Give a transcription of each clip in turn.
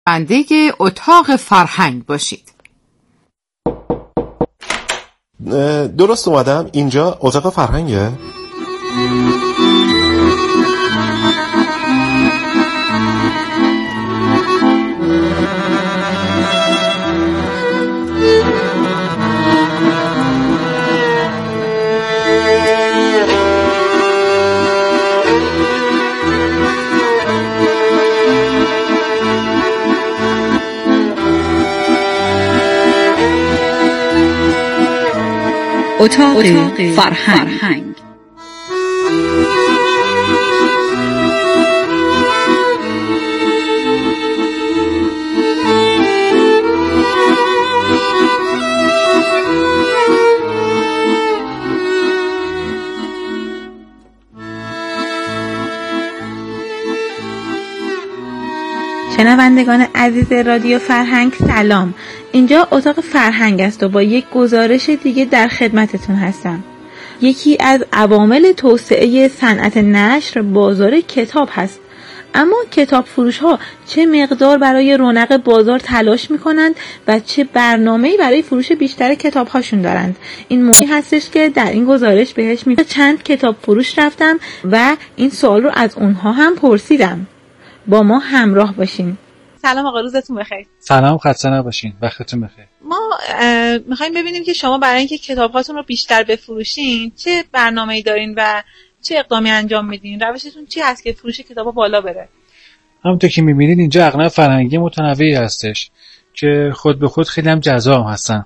بنده اتاق فرهنگ باشید. درست اومدم؟ اینجا اتاق فرهنگه؟ اتاق فرهنگ. شنوندگان عزیز رادیو فرهنگ سلام. اینجا اتاق فرهنگ است و با یک گزارش دیگه در خدمتتون هستم. یکی از عوامل توسعه صنعت نشر بازار کتاب هست. اما کتاب فروش ها چه مقدار برای رونق بازار تلاش میکنند و چه برنامه‌ای برای فروش بیشتر کتاب هاشون دارند؟ این موضوعی هستش که در این گزارش بهش میگم. چند کتاب فروش رفتم و این سوال رو از اونها هم پرسیدم. با ما همراه باشین. سلام آقا، روزتون بخیر. سلام، خسته نباشین، وقتتون بخیر. ما میخوایم ببینیم که شما برای اینکه کتاب‌هاتون رو بیشتر بفروشین چه برنامه‌ای دارین و چه اقدامی انجام میدین؟ روشتون چی هست که فروش کتابا بالا بره؟ همونطور که میبینید اینجا اغنب فرهنگی متنوعی هستش که خود به خود خیلی هم جذاب هستن.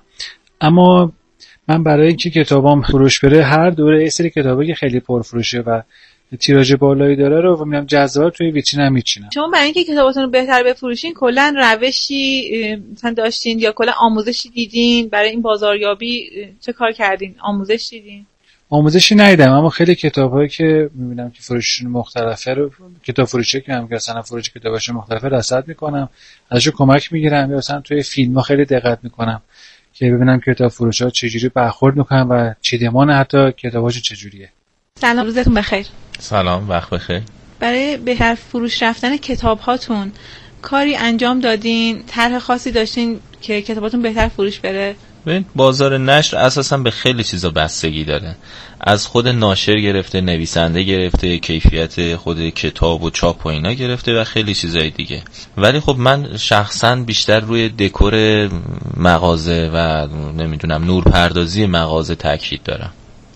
اما من برای اینکه کتابام فروش بره هر دوره یه سری کتابی که خیلی پرفروشه و تیراژ بالایی داره رو میگم جذاب توی ویترینم میچینم. شما برای اینکه کتاباتون رو بهتر بفروشین کلا روشی مثلا داشتین یا کلا آموزشی دیدین برای این بازاریابی؟ چه کار کردین؟ آموزش دیدین؟ آموزشی ندیدم، اما خیلی کتابایی که میبینم که فروششون مختلفه رو کتاب فروشی که هم مثلا فروش کتاباشون مختلفه رصد میکنم، ازش کمک میگیرم، یا مثلا توی فیلم‌ها خیلی دقت میکنم که ببینم کتاب فروشا چجوری برخورد میکنن و چیدمان حتی کتاباشون چجوریه. سلام، روزتون بخیر. سلام، وقت بخیر. برای بهتر فروش رفتن کتاب هاتون کاری انجام دادین؟ طرح خاصی داشتین که کتاباتون بهتر فروش بره؟ ببین، بازار نشر اساسا به خیلی چیزا بستگی داره، از خود ناشر گرفته، نویسنده گرفته، کیفیت خود کتاب و چاپ و اینا گرفته و خیلی چیزای دیگه. ولی خب من شخصا بیشتر روی دکور مغازه و نمیدونم نورپردازی مغازه تاکید دارم.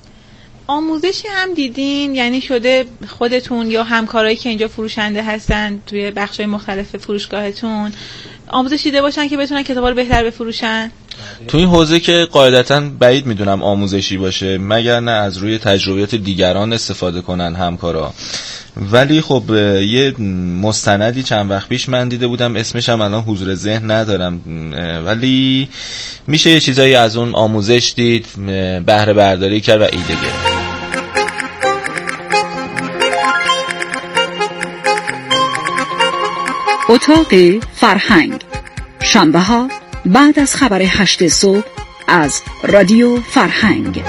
آموزشی هم دیدین؟ یعنی شده خودتون یا همکارایی که اینجا فروشنده هستن توی بخش‌های مختلف فروشگاهتون آموزش دیده باشن که بتونن کتابا رو بهتر بفروشن؟ تو این حوزه که قاعدتاً بعید میدونم آموزشی باشه، مگر نه از روی تجربیات دیگران استفاده کنن همکارا. ولی خب یه مستندی چند وقت پیش من دیده بودم، اسمش هم الان حضور ذهن ندارم، ولی میشه یه چیزایی از اون آموزش دید، بهره برداری کرد و ایده گرفت. اتاق فرهنگ، شنبه ها بعد از خبر 8 صبح از رادیو فرهنگ.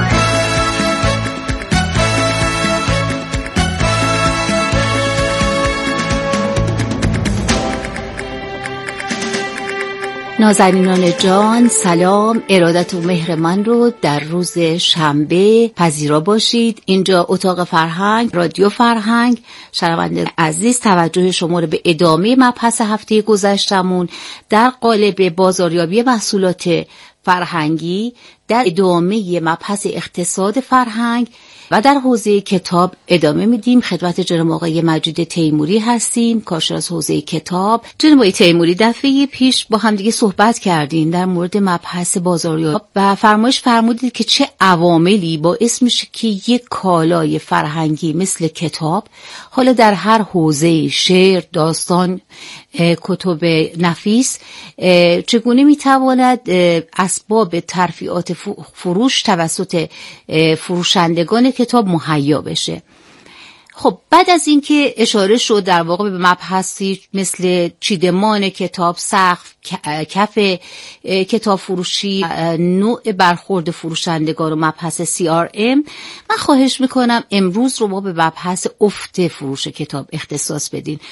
نازنینان جان سلام، ارادت و مهر من رو در روز شنبه پذیرا باشید. اینجا اتاق فرهنگ، رادیو فرهنگ. شنونده عزیز، توجه شما رو به ادامه مبحث هفته گذشتمون در قالب بازاریابی محصولات فرهنگی، در ادامه مبحث اقتصاد فرهنگ و در حوزه کتاب ادامه میدیم. خدمت جناب آقای مجید تیموری هستیم، کارشناس حوزه کتاب. جناب آقای تیموری، دفعه پیش با هم دیگه صحبت کردیم در مورد مبحث بازاریابی و فرمودید که چه عواملی باعث میشه که یک کالای فرهنگی مثل کتاب، حالا در هر حوزه، شعر، داستان، کتب نفیس، چگونه میتواند اسباب ترفیعات فروش توسط فروشندگان کتاب مهیا بشه. خب بعد از اینکه اشاره شد در واقع به مبحثی مثل چیدمان کتاب، سقف، کف کتاب فروشی، نوع برخورد فروشندگان و مبحث CRM، من خواهش میکنم امروز رو ما به مبحث افت فروش کتاب اختصاص بدین.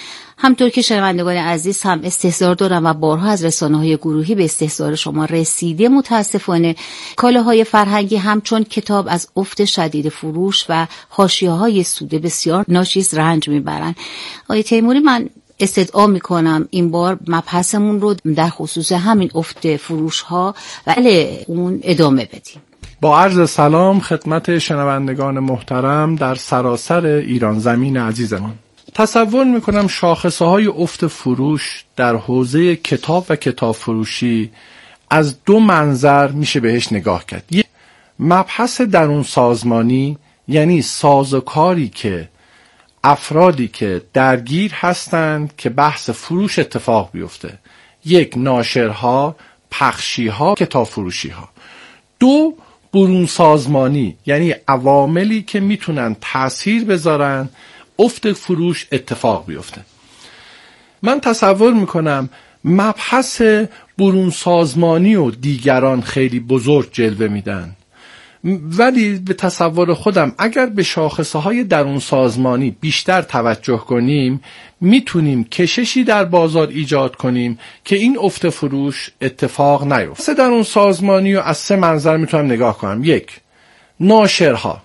همطور که شنوندگان عزیز هم استحضار دارم و بارها از رسانه‌های گروهی به استحضار شما رسیده، متاسفانه کالاهای فرهنگی همچون کتاب از افت شدید فروش و حاشیه‌های سوده بسیار ناشیز رنج میبرن. آقای تیموری، من استدعا میکنم این بار مبحثمون رو در خصوص همین افت فروش ها و اون ادامه بدیم. با عرض سلام خدمت شنوندگان محترم در سراسر ایران زمین عزیزمان. تصور میکنم شاخصه های افت فروش در حوزه کتاب و کتاب فروشی از دو منظر میشه بهش نگاه کرد. یک مبحث درون سازمانی، یعنی سازوکاری که افرادی که درگیر هستند که بحث فروش اتفاق بیفته، یک ناشرها، پخشیها، کتاب فروشیها. دو برون سازمانی، یعنی عواملی که میتونن تأثیر بذارن افت فروش اتفاق بیفته. من تصور میکنم مبحث برون سازمانی و دیگران خیلی بزرگ جلوه میدن، ولی به تصور خودم اگر به شاخصه های درون سازمانی بیشتر توجه کنیم میتونیم کششی در بازار ایجاد کنیم که این افت فروش اتفاق نیفته. درون سازمانی رو از سه منظر میتونم نگاه کنم. یک، ناشرها.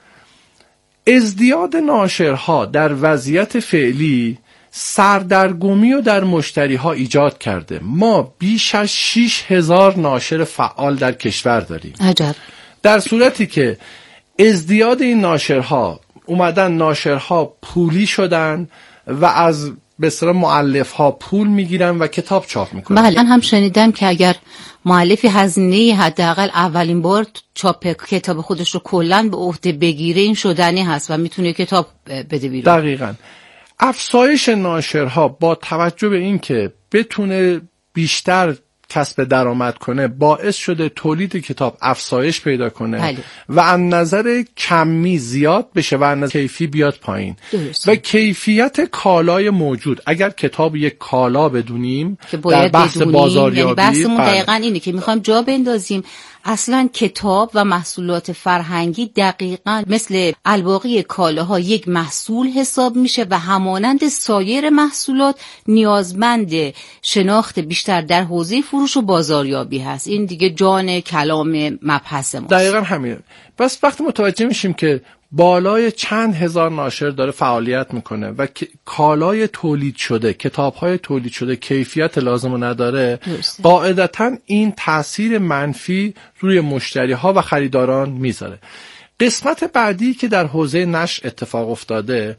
ازدیاد ناشرها در وضعیت فعلی سردرگمی رو در مشتری ها ایجاد کرده. ما بیش از 6000 ناشر فعال در کشور داریم. عجب. در صورتی که ازدیاد این ناشرها اومدن، ناشرها پولی شدن و از به اصطلاح مؤلفها پول میگیرن و کتاب چاپ میکنن. بله، من هم شنیدم که اگر مؤلفی هزینه حداقل اولین بار چاپ کتاب خودش رو کلاً به عهده بگیره، این شدنی هست و میتونه کتاب بده بیرون. دقیقاً. افزایش ناشرها با توجه به این که بتونه بیشتر کسب درآمد کنه باعث شده تولید کتاب افزایش پیدا کنه. بله. و از نظر کمی زیاد بشه و از نظر کیفی بیاد پایین. درست. و کیفیت کالای موجود، اگر کتاب یک کالا بدونیم که باید در بحث بدونیم، بازاریابی، یعنی بحثمون دقیقاً اینه که میخوایم جا بندازیم اصلا کتاب و محصولات فرهنگی دقیقاً مثل الباقی کالاها یک محصول حساب میشه و همانند سایر محصولات نیازمند شناخت بیشتر در حوزه فروش و بازاریابی هست. این دیگه جان کلام مبحث ماست. دقیقاً همین. بس وقتی متوجه میشیم که بالای چند هزار ناشر داره فعالیت میکنه و کالای تولید شده، کتاب‌های تولید شده کیفیت لازم نداره، قاعدتاً این تأثیر منفی روی مشتری‌ها و خریداران میذاره. قسمت بعدی که در حوزه نشر اتفاق افتاده،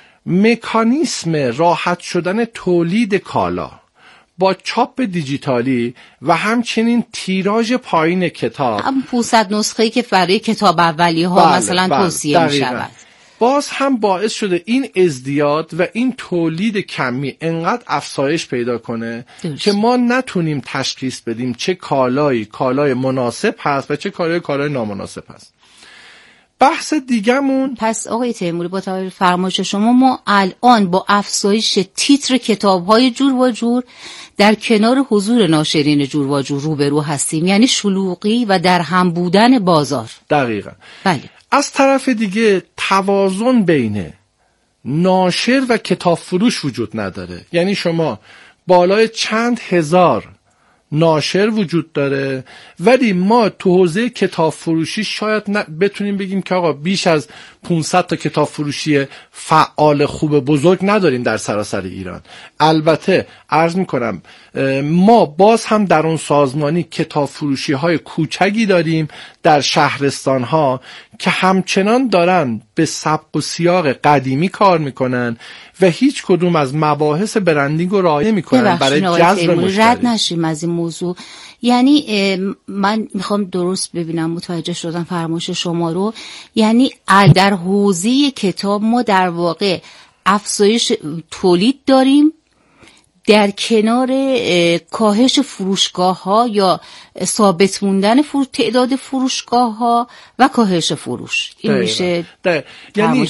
مکانیسم راحت شدن تولید کالا با چاپ دیجیتالی و همچنین تیراژ پایین کتاب، هم 500 نسخه‌ای که برای کتاب اولی ها مثلا توصیه می شود، باز هم باعث شده این ازدیاد و این تولید کمی انقدر افزایش پیدا کنه که ما نتونیم تشخیص بدیم چه کالای مناسب هست و چه کالای نامناسب هست. بحث دیگمون، پس آقای تیموری با توجه فرمایش شما، ما الان با افزایش تیتر کتاب‌های جور و جور در کنار حضور ناشرین جور و جور روبرو هستیم، یعنی شلوغی و در هم بودن بازار. دقیقاً. بله. از طرف دیگه توازن بین ناشر و کتاب فروش وجود نداره. یعنی شما بالای چند هزار ناشر وجود داره ولی ما تو حوزه کتاب فروشی شاید بتونیم بگیم که آقا بیش از 500 تا کتاب فروشی فعال خوب بزرگ نداریم در سراسر ایران. البته عرض میکنم ما باز هم در اون سازمانی کتاب فروشی های کوچکی داریم در شهرستان ها که همچنان دارن به سبک و سیاق قدیمی کار میکنن و هیچ کدوم از مباحث برندینگ رو رعایت نمیکنن برای جذب مشتری. رد نشیم از این موضوع. یعنی من میخوام درست ببینم متوجه شدم فرمایش شما رو. یعنی در حوزه کتاب ما در واقع افزایش تولید داریم در کنار کاهش فروشگاه ها یا ثابت موندن تعداد فروشگاه ها و کاهش فروش. این میشه یعنی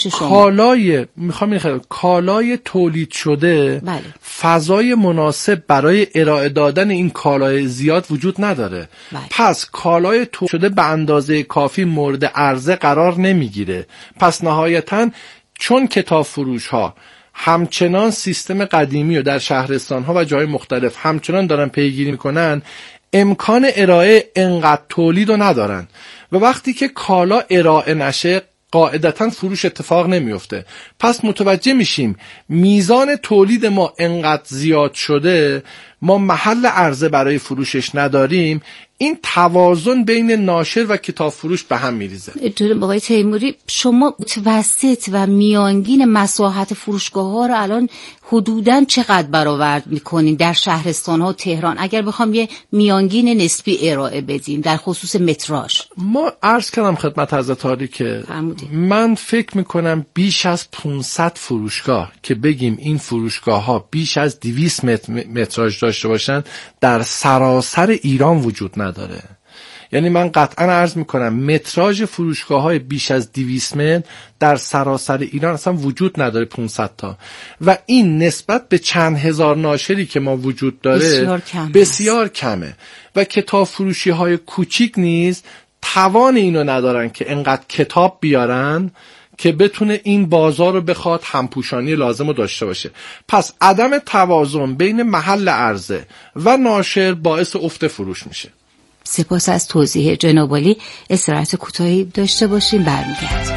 کالای تولید شده. بله. فضای مناسب برای ارائه دادن این کالای زیاد وجود نداره. بله. پس کالای تولید شده به اندازه کافی مورد عرضه قرار نمیگیره. پس نهایتاً چون کتاب فروش ها همچنان سیستم قدیمی و در شهرستان‌ها و جای مختلف همچنان دارن پیگیری میکنن، امکان ارائه انقدر تولید رو ندارن و وقتی که کالا ارائه نشه قاعدتاً فروش اتفاق نمیفته. پس متوجه میشیم میزان تولید ما انقدر زیاد شده، ما محل عرضه برای فروشش نداریم، این توازن بین ناشر و کتاب فروش به هم میریزه. جناب آقای تیموری، شما متوسط و میانگین مساحت فروشگاه ها رو الان حدوداً چقدر برآورد میکنین در شهرستان ها و تهران، اگر بخوام یه میانگین نسبی ارائه بدیم در خصوص متراژ؟ ما عرض کردم خدمت حضرت عالی که من فکر میکنم بیش از 500 فروشگاه که بگیم این فروشگاه ها بیش از 200 متراژ داشته باشن در سراسر ایران وجود نداره. یعنی من قطعا عرض میکنم متراژ فروشگاه های بیش از 200 متر در سراسر ایران اصلا وجود نداره، 500 تا، و این نسبت به چند هزار ناشری که ما وجود داره بسیار کمه و کتاب فروشی های کوچیک نیز توان اینو ندارن که انقدر کتاب بیارن که بتونه این بازار رو بخواد همپوشانی لازم رو داشته باشه. پس عدم توازن بین محل عرضه و ناشر باعث افت فروش میشه. سپاس از توضیح جناب عالی. استراحت کوتاهی داشته باشیم، برمیگردیم.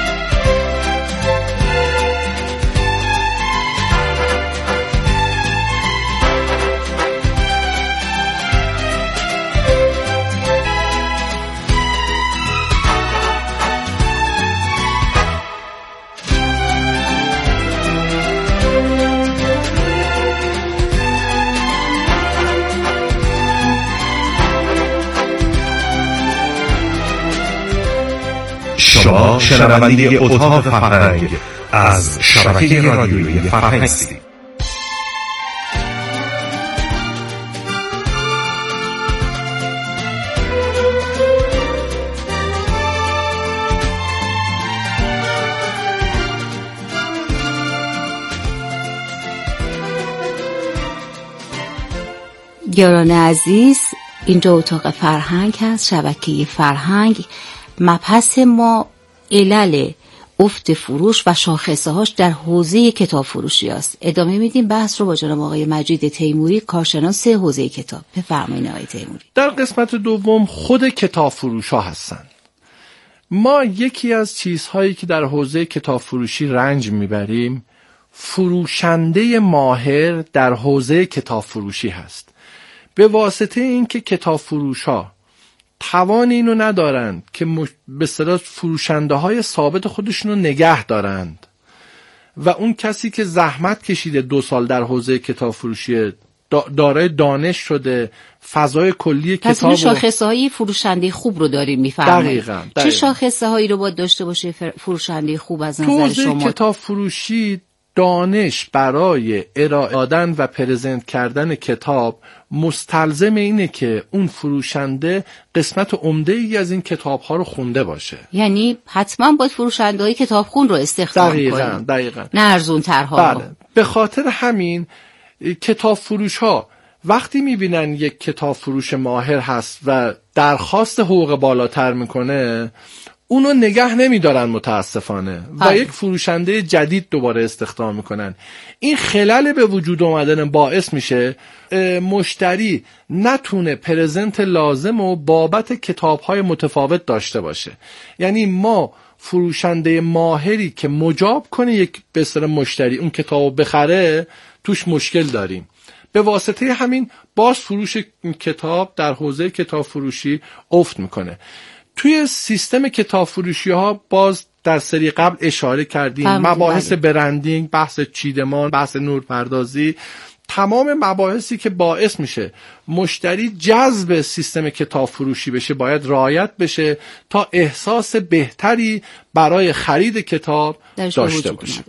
شما شنونده اتاق فرهنگ از شبکه رادیویی فرهنگ هستید. یاران عزیز، اینجا اتاق فرهنگ هست، شبکه فرهنگ. مبحث ما علل افت فروش و شاخصه هاش در حوزه کتاب فروشی است. ادامه میدیم بحث رو با جناب آقای مجید تیموری، کارشناس حوزه کتاب. بفرمایید آقای تیموری. در قسمت دوم خود کتاب فروش ها هستن. ما یکی از چیزهایی که در حوزه کتاب فروشی رنج میبریم فروشنده ماهر در حوزه کتاب فروشی هست. به واسطه اینکه کتاب فروش ها توان اینو ندارند که به اصطلاح فروشنده های ثابت خودشونو نگه دارند و اون کسی که زحمت کشیده 2 سال در حوزه کتاب فروشی دارای دانش شده، فضای کلی کتاب، پس شاخصه های فروشنده خوب رو داریم میفرمایید. دقیقاً. چه شاخصه هایی رو باید داشته باشه فروشنده خوب از نظر شما؟ کتاب فروشی دانش برای ارائه دادن و پرزنت کردن کتاب مستلزم اینه که اون فروشنده قسمت عمده‌ای از این کتاب‌ها رو خونده باشه. یعنی حتما باید فروشنده‌های کتابخون رو استخدام کنیم. دقیقاً. نه ارزون‌ترها. بله. به خاطر همین کتاب فروش‌ها وقتی می‌بینن یک کتاب فروش ماهر هست و درخواست حقوق بالاتر میکنه، اونو نگه نمیدارن متاسفانه و یک فروشنده جدید دوباره استخدام میکنن. این خلل به وجود اومدن باعث میشه مشتری نتونه پرزنت لازم و بابت کتاب‌های متفاوت داشته باشه. یعنی ما فروشنده ماهری که مجاب کنه یک به اصطلاح مشتری اون کتابو بخره توش مشکل داریم. به واسطه همین باز فروش کتاب در حوزه کتاب فروشی افت میکنه. توی سیستم کتاب فروشی ها باز در سری قبل اشاره کردیم مباحث برندینگ، بحث چیدمان، بحث نورپردازی، تمام مباحثی که باعث میشه مشتری جذب سیستم کتاب فروشی بشه باید رعایت بشه تا احساس بهتری برای خرید کتاب داشته باشه.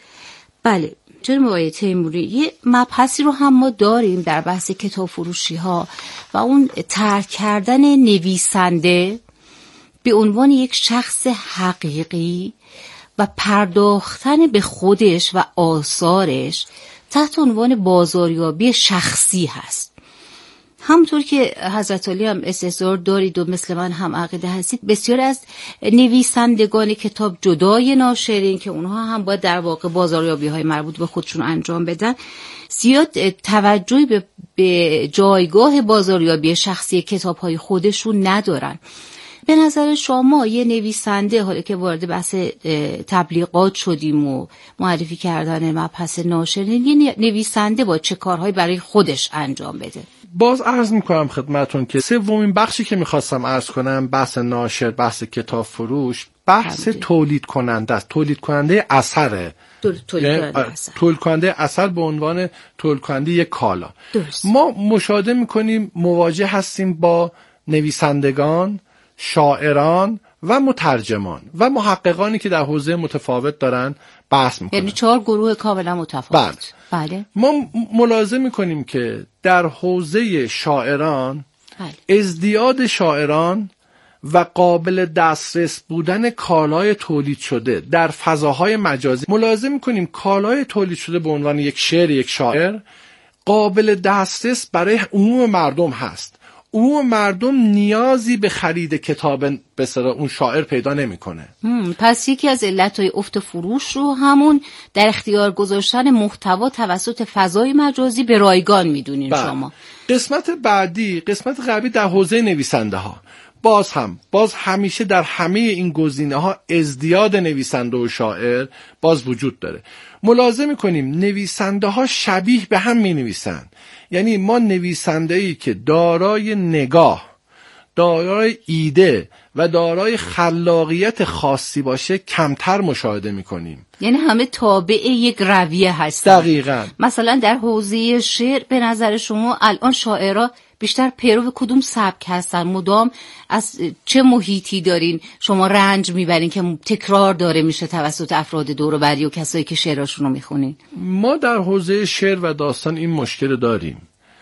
بله جناب آقای تیموری، یه مبحثی رو هم ما داریم در بحث کتاب فروشی ها و اون ترک کردن نویسنده به عنوان یک شخص حقیقی و پرداختن به خودش و آثارش تحت عنوان بازاریابی شخصی هست. همونطور که حضرت علی هم استحضار دارید و مثل من هم عقیده هستید، بسیار از نویسندگان کتاب جدای ناشرین که اونها هم باید در واقع بازاریابی‌های مربوط به خودشون انجام بدن، زیاد توجهی به جایگاه بازاریابی شخصی کتاب‌های خودشون ندارن. به نظر شما یه نویسنده، حالا که وارد بحث تبلیغات شدیم و معرفی کردن مبحث ناشرین، یه نویسنده با چه کارهایی برای خودش انجام بده؟ باز عرض میکنم خدمتون که سومین بخشی که میخواستم عرض کنم بحث ناشر، بحث کتاب فروش، بحث تولید کننده است. تولید کننده اثره. تولید کننده اثر به عنوان تولید کننده یک کالا. درست. ما مشاهده میکنیم مواجه هستیم با نویسندگان، شاعران و مترجمان و محققانی که در حوزه متفاوت دارن بحث میکنن. یعنی 4 گروه کاملا متفاوت. بله. ما ملاحظه میکنیم که در حوزه شاعران ازدیاد شاعران و قابل دسترس بودن کالای تولید شده در فضاهای مجازی، ملاحظه میکنیم کالای تولید شده به عنوان یک شعر، یک شاعر قابل دسترس برای عموم مردم هست. عموم مردم نیازی به خرید کتاب به اصطلاح اون شاعر پیدا نمیکنه. پس یکی از علتهای افت فروش رو همون در اختیار گذاشتن محتوا توسط فضای مجازی به رایگان میدونین شما. قسمت بعدی، قسمت قبلی در حوزه نویسنده ها، باز همیشه در همه این گزینه ها ازدیاد نویسنده و شاعر باز وجود داره. ملاحظه میکنیم نویسنده ها شبیه به هم می نویسن. یعنی ما نویسنده‌ای که دارای نگاه، دارای ایده و دارای خلاقیت خاصی باشه کمتر مشاهده میکنیم. یعنی همه تابع یک رویه هستن. دقیقاً. مثلا در حوزه شعر به نظر شما الان شاعرها بیشتر پیرو کدوم سبک هستن؟ مدام از چه محیطی دارین شما رنج میبرین که تکرار داره میشه توسط افراد دور و بری و کسایی که شعراشون رو میخونین؟ ما در حوزه شعر و داستان این مشکل داریم.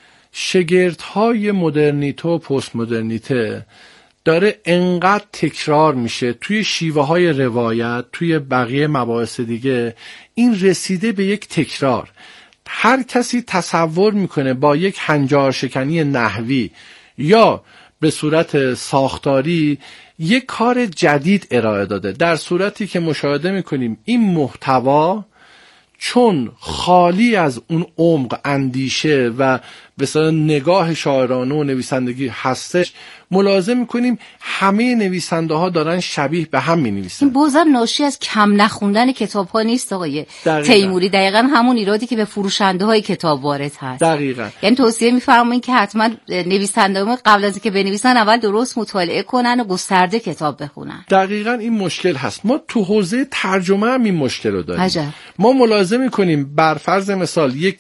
شگردهای مدرنیته و پست مدرنیته داره انقدر تکرار میشه توی شیوه های روایت، توی بقیه مباحث دیگه، این رسیده به یک تکرار. هر کسی تصور میکنه با یک هنجار شکنی نحوی یا به صورت ساختاری یک کار جدید ارائه داده، در صورتی که مشاهده میکنیم این محتوا چون خالی از اون عمق، اندیشه و مثلا نگاه شاعرانه و نویسندگی هستش، ملاحظه میکنیم همه نویسنده ها دارن شبیه به هم می نویسن. این بازم ناشی از کم نخوندن کتاب ها نیست آقای تیموری؟ دقیقاً همون ایرادی که به فروشنده های کتاب وارد هست. دقیقاً. یعنی توصیه میفرمایید که حتما نویسنده ها قبل از اینکه بنویسن اول درست مطالعه کنن و گسترده کتاب بخونن. دقیقاً این مشکل هست. ما تو حوزه ترجمه هم این مشکل رو داریم. عجب. ما ملاحظه میکنیم بر فرض مثال یک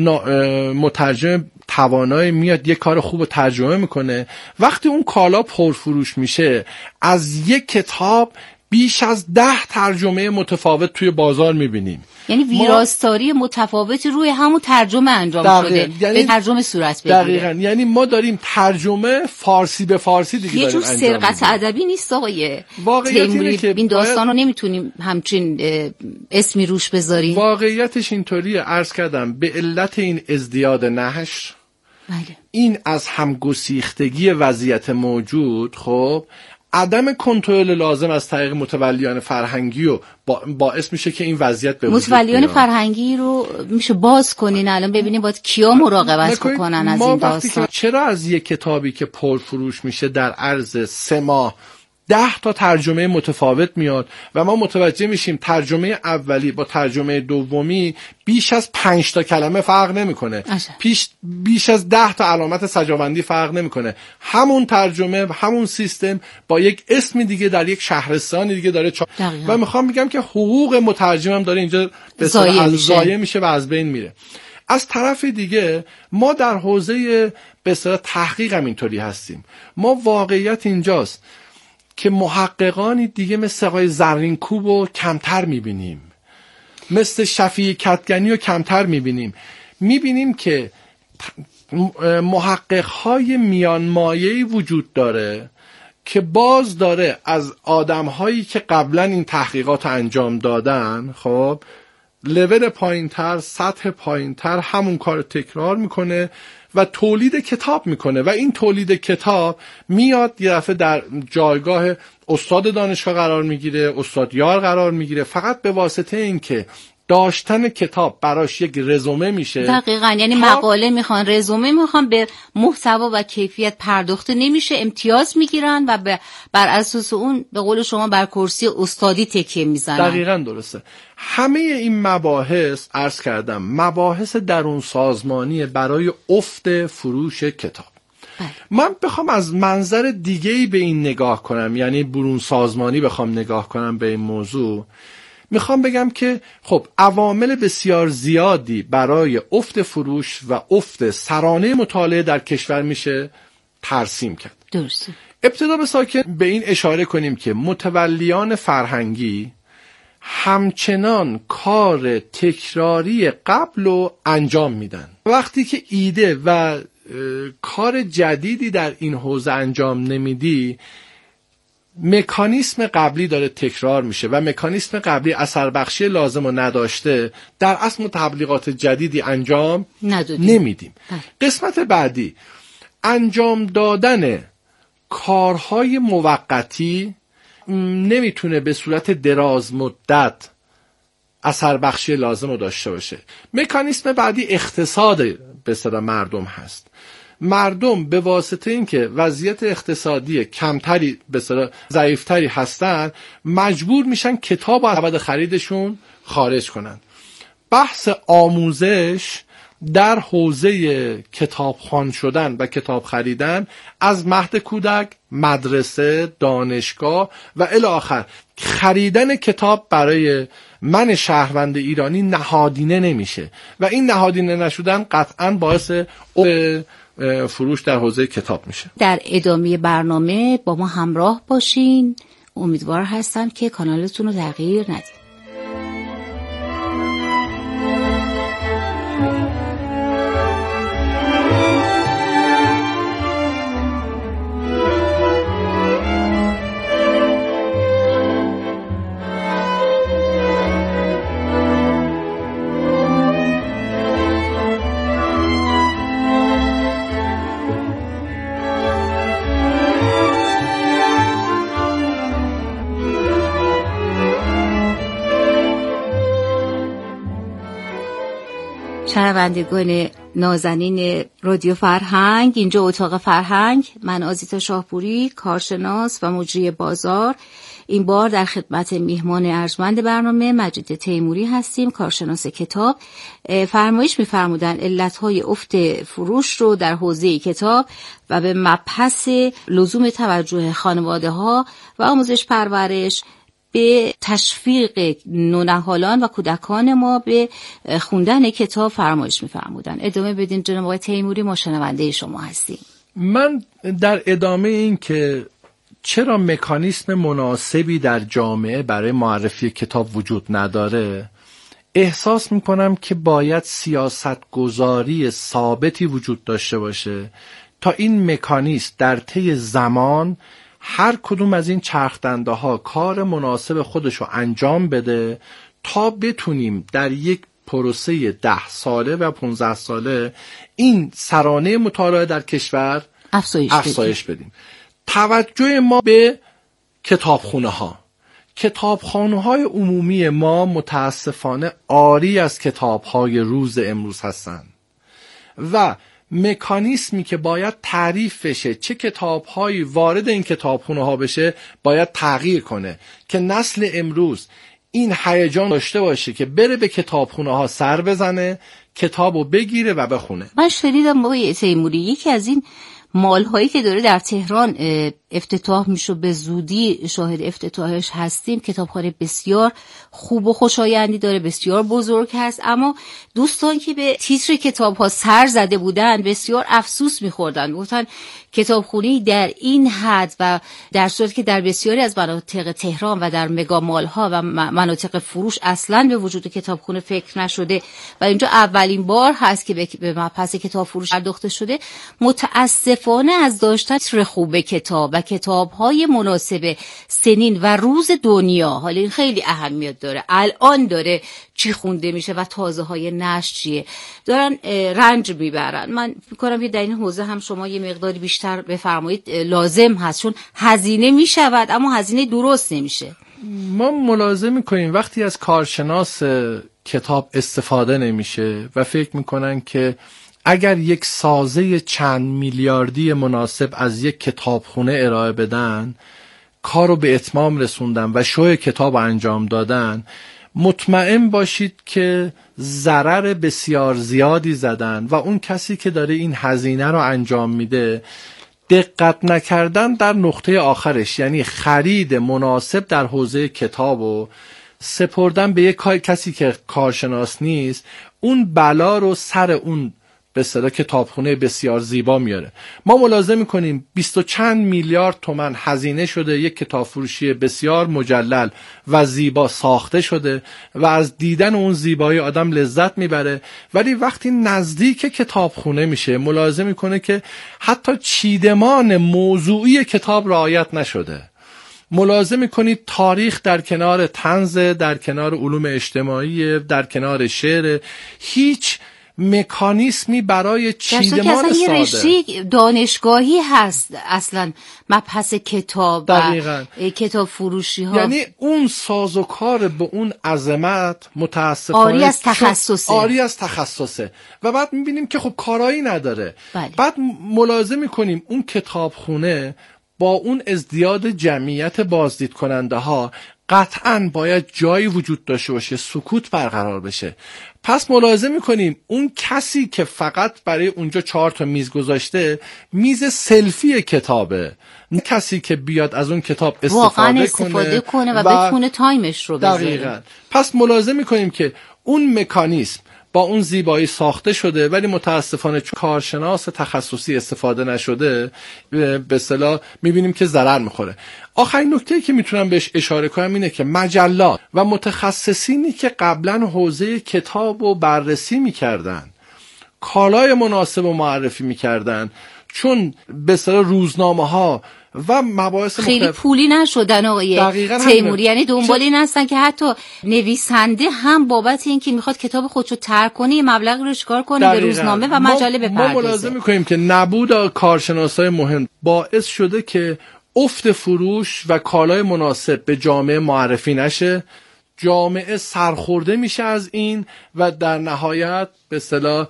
مترجم توانایی میاد یک کار خوب ترجمه میکنه، وقتی اون کالا پرفروش میشه از یک کتاب بیش از 10 ترجمه متفاوت توی بازار میبینیم. یعنی ویراستاری متفاوتی روی همون ترجمه انجام شده، یعنی به ترجمه صورت بگیره. دقیقاً. یعنی ما داریم ترجمه فارسی به فارسی دیگه یه داریم جور سرقت ادبی نیست آقای تیموری؟ این داستان رو نمیتونیم همچین اسمی روش بذاریم. واقعیتش اینطوریه، عرض کردم به علت این ازدیاد نشر، این از همگسیختگی وضعیت موجود، خب عدم کنترل لازم از طریق متولیان فرهنگی و باعث میشه که این وضعیت به وجود بیاد. متولیان فرهنگی رو میشه باز کنین الان ببینیم باید کیا مراقبت بکنن از این داستان. چرا از یک کتابی که پرفروش میشه در عرض 3 ماه 10 تا ترجمه متفاوت میاد و ما متوجه میشیم ترجمه اولی با ترجمه دومی بیش از 5 تا کلمه فرق نمیکنه، بیش از 10 تا علامت سجاوندی فرق نمیکنه، همون ترجمه، همون سیستم با یک اسم دیگه در یک شهرستان دیگه داره و میخوام بگم که حقوق مترجم هم داره اینجا ضایع میشه و از بین میره. از طرف دیگه ما در حوزه به اصطلاح تحقیق هم اینطوری هستیم. ما واقعیت اینجاست که محققانی دیگه مثل آقای زرینکوب رو کمتر میبینیم، مثل شفیع کدگنی رو کمتر میبینیم که محققهای میانمایه‌ای وجود داره که باز داره از آدمهایی که قبلا این تحقیقات انجام دادن، خب لول پایینتر، سطح پایینتر همون کار تکرار میکنه و تولید کتاب میکنه و این تولید کتاب میاد یه دفعه در جایگاه استاد دانشگاه قرار میگیره، استاد یار قرار میگیره، فقط به واسطه اینکه داشتن کتاب براش یک رزومه میشه. دقیقاً، یعنی مقاله میخوان، رزومه میخوان، به محتوا و کیفیت پرداخته نمیشه، امتیاز میگیرن و بر اساس اون به قول شما بر کرسی استادی تکیه میزنن. دقیقاً درسته. همه این مباحث عرض کردم مباحث درون سازمانی برای افت فروش کتاب. من بخوام از منظر دیگه‌ای به این نگاه کنم، یعنی برون سازمانی بخوام نگاه کنم به این موضوع، میخوام بگم که خب عوامل بسیار زیادی برای افت فروش و افت سرانه مطالعه در کشور میشه ترسیم کرد. درسته. ابتدا به ساکن به این اشاره کنیم که متولیان فرهنگی همچنان کار تکراری قبل رو انجام میدن. وقتی که ایده و کار جدیدی در این حوزه انجام نمیدی، مکانیسم قبلی داره تکرار میشه و مکانیسم قبلی اثر بخشی لازم رو نداشته، در اصل تبلیغات جدیدی انجام نمیدیم. قسمت بعدی، انجام دادن کارهای موقتی نمیتونه به صورت دراز مدت اثر بخشی لازم رو داشته باشه. مکانیسم بعدی اقتصاد به اصطلاح مردم هست. مردم به واسطه اینکه وضعیت اقتصادی کمتری به اصطلاح ضعیفتری هستن، مجبور میشن کتاب از ابد خریدشون خارج کنن. بحث آموزش در حوزه کتابخوان شدن و کتاب خریدن از مهد کودک، مدرسه، دانشگاه و الی آخر، خریدن کتاب برای من شهروند ایرانی نهادینه نمیشه و این نهادینه نشدن قطعاً باعث فروش در حوزه کتاب میشه. در ادامه برنامه با ما همراه باشین. امیدوار هستم که کانالتون رو تغییر ندید. شنوندگان نازنین رادیو فرهنگ، اینجا اتاق فرهنگ، من آزیتا شاهپوری، کارشناس و مجری بازار، این بار در خدمت میهمان ارجمند برنامه مجید تیموری هستیم، کارشناس کتاب. فرمایش می‌فرمودن علت‌های افت فروش رو در حوزه کتاب و به مبحث لزوم توجه خانواده‌ها و آموزش پرورش به تشویق نونهالان و کودکان ما به خوندن کتاب فرمایش می‌فرمودن. ادامه بدین جناب آقای تیموری، ما شنونده شما هستیم. من در ادامه این که چرا مکانیسم مناسبی در جامعه برای معرفی کتاب وجود نداره، احساس میکنم که باید سیاست گذاری ثابتی وجود داشته باشه تا این مکانیسم در طی زمان هر کدوم از این چرخدنده ها کار مناسب خودشو انجام بده تا بتونیم در یک پروسه 10 ساله و 15 ساله این سرانه مطالعه در کشور افزایش بدیم. توجه ما به کتابخانه های عمومی ما متاسفانه عاری از کتاب های روز امروز هستند و مکانیسمی که باید تعریف بشه چه کتاب‌هایی وارد این کتابخونه‌ها بشه باید تغییر کنه که نسل امروز این هیجان داشته باشه که بره به کتابخونه‌ها سر بزنه، کتابو بگیره و بخونه. من شنیدم آقای تیموری یکی از این مال‌هایی که داره در تهران افتتاح میشه، به زودی شاهد افتتاحش هستیم، کتابخانه بسیار خوب و خوشایندی داره، بسیار بزرگ هست، اما دوستان که به تیتر کتاب‌ها سر زده بودن بسیار افسوس می‌خوردن، گفتن کتابخونه‌ای در این حد و در صورتی که در بسیاری از مناطق تهران و در مگا مال‌ها و مناطق فروش اصلاً به وجود کتابخونه فکر نشده و اینجا اولین بار هست که به مبحث کتاب فروش پرداخته شده. متأسفانه متاسفانه از داشتن خوب کتاب و کتاب‌های مناسب سنین و روز دنیا، حالا این خیلی اهمیت داره، الان داره چی خونده میشه و تازه‌های نشر چیه، دارن رنج میبرن. من فکر کنم که در این حوزه هم شما یه مقداری بیشتر بفرمایید لازم هست، چون هزینه میشود اما هزینه درست نمیشه. ما ملاحظه میکنیم وقتی از کارشناس کتاب استفاده نمیشه و فکر میکنن که اگر یک سازه چند میلیاردی مناسب از یک کتابخونه ارائه بدن، کارو به اتمام رسوندن و شو کتاب انجام دادن، مطمئن باشید که ضرر بسیار زیادی زدن و اون کسی که داره این هزینه رو انجام میده دقت نکردن در نقطه آخرش، یعنی خرید مناسب در حوزه کتاب و سپردن به یک کسی که کارشناس نیست، اون بلا رو سر اون به اصطلاح کتابخونه بسیار زیبا میاره. ما ملاحظه میکنیم 20 و چند میلیارد تومان هزینه شده، یک کتاب فروشی بسیار مجلل و زیبا ساخته شده و از دیدن اون زیبایی آدم لذت میبره، ولی وقتی نزدیک کتابخونه میشه ملاحظه میکنه که حتی چیدمان موضوعی کتاب رعایت نشده. ملاحظه میکنید تاریخ در کنار طنز، در کنار علوم اجتماعی، در کنار شعر، هیچ مکانیسمی برای چیدمان ساده. یه رشته دانشگاهی هست اصلا مبحث کتاب دقیقاً. و کتاب فروشی ها، یعنی اون سازوکار به اون عظمت متاسفانه آری از تخصصه و بعد میبینیم که خب کارایی نداره. بعد ملاحظه میکنیم اون کتابخونه با اون ازدیاد جمعیت بازدید کننده ها قطعاً باید جایی وجود داشته باشه، سکوت برقرار بشه. پس ملاحظه میکنیم اون کسی که فقط برای اونجا 4 تا میز گذاشته، میز سلفی کتابه، نه کسی که بیاد از اون کتاب استفاده کنه و بتونه تایمش رو بذاره. دقیقاً. پس ملاحظه میکنیم که اون مکانیسم با اون زیبایی ساخته شده ولی متاسفانه چون کارشناس تخصصی استفاده نشده به اصطلاح میبینیم که ضرر میخوره. آخرین نکته‌ای که میتونم بهش اشاره کنم اینه که مجلات و متخصصینی که قبلا حوزه کتاب رو بررسی میکردن، کالای مناسب رو معرفی میکردن، چون به اصطلاح روزنامه‌ها و مباحث خیلی پولی نشدن آقای تیموری، یعنی دنبال این هستن که حتی نویسنده هم بابت این که میخواد کتاب خودشو ترک کنه یه مبلغ رو چکار کنه به روزنامه و مجله بپردازه. ما ملاحظه میکنیم که نبود کارشناسای مهم باعث شده که افت فروش و کالای مناسب به جامعه معرفی نشه، جامعه سرخورده میشه از این و در نهایت به اصطلاح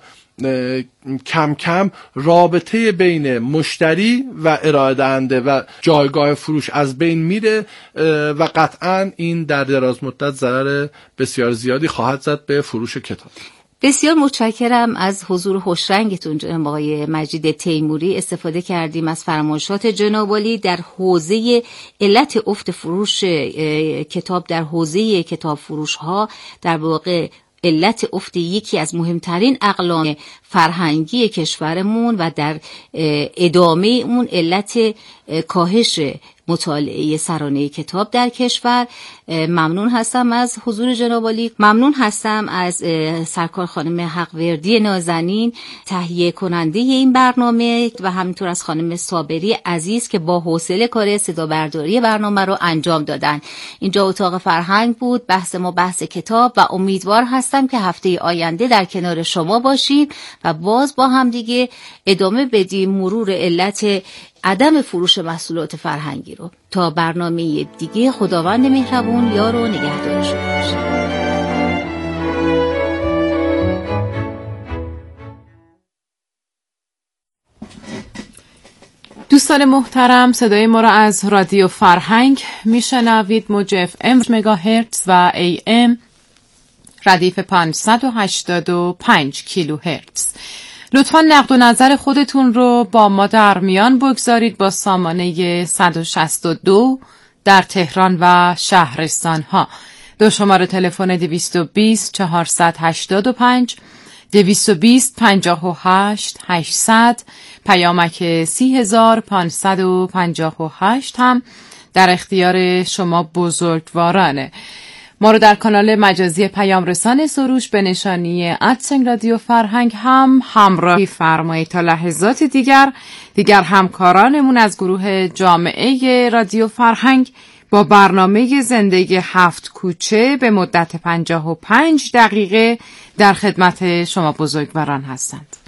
کم کم رابطه بین مشتری و ارائه دهنده و جایگاه فروش از بین میره و قطعاً این در دراز مدت ضرر بسیار زیادی خواهد زد به فروش کتاب. بسیار متشکرم از حضور خوشرنگتون جناب آقای مجید تیموری. استفاده کردیم از فرمایشات جناب عالی در حوزه علت افت فروش کتاب در حوزه کتاب فروش ها، در واقع علت افت یکی از مهمترین اقلام فرهنگی کشورمون و در ادامه اون علت کاهش مطالعه سرانه کتاب در کشور. ممنون هستم از حضور جناب عالی، ممنون هستم از سرکار خانم حقوردی نازنین تهیه کننده این برنامه و همینطور از خانم صابری عزیز که با حوصله کار صدا برداری برنامه رو انجام دادن. اینجا اتاق فرهنگ بود، بحث ما بحث کتاب و امیدوار هستم که هفته آینده در کنار شما باشیم و باز با هم دیگه ادامه بدیم مرور علت عدم فروش محصولات فرهنگی رو. تا برنامه دیگه خداوند مهربون یار و نگهدار شما باشه. دوستان محترم، صدای ما را از رادیو فرهنگ میشنوید. موج FM مگاهرتز و AM ردیف 585 کیلوهرتز. لطفاً نقد و نظر خودتون رو با ما در میان بگذارید با سامانه 162 در تهران و شهرستان ها. دو شماره تلفن 220 485 220 58 800 پیامک 30558 هم در اختیار شما بزرگوارانه. ما رو در کانال مجازی پیام رسان سروش به نشانی @رادیو فرهنگ هم همراهی فرمایید. تا لحظات دیگر همکارانمون از گروه جامعه رادیو فرهنگ با برنامه زندگی 7 کوچه به مدت 55 دقیقه در خدمت شما بزرگواران هستند.